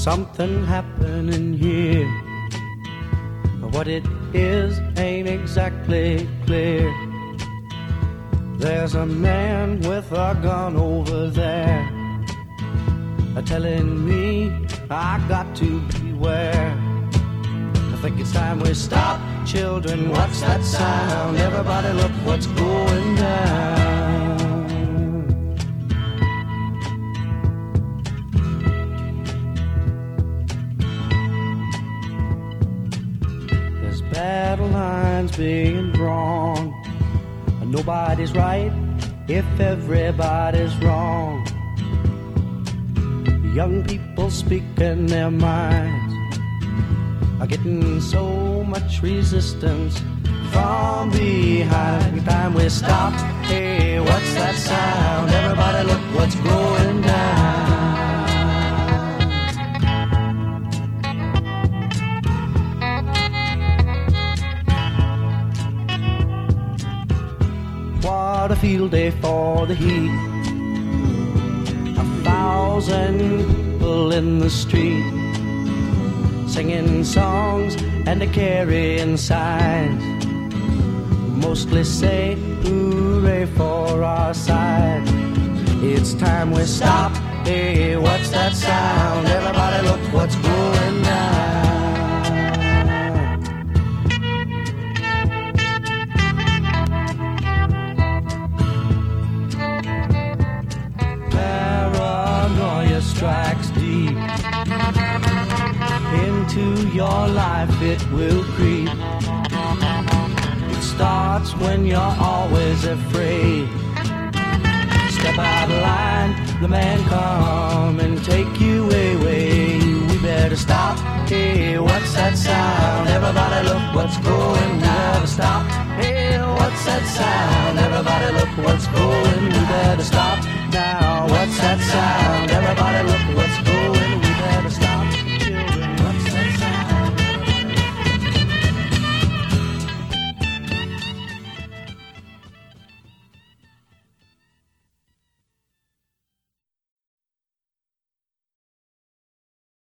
something happening here. What it is ain't exactly clear. There's a man with a gun over there, telling me I got to beware. I think it's time we stop. Children, what's that sound? Everybody look what's going down. There's battle lines being drawn. Nobody's right if everybody's wrong. Young people speaking their minds are getting so much resistance from behind. Every time we stop, hey, what's that sound? Everybody look what's going down. What a field day for the heat. 1,000 people in the street, singing songs and carrying signs, mostly say hooray for our side. It's time we stop. Hey, what's that sound? Everybody look what's going down. Paranoia strikes deep into your life, it will creep. It starts when you're always afraid. Step out of line, the man come and take you away. We better stop. Hey, what's that sound? Everybody look what's going down. Stop. Hey, what's that sound?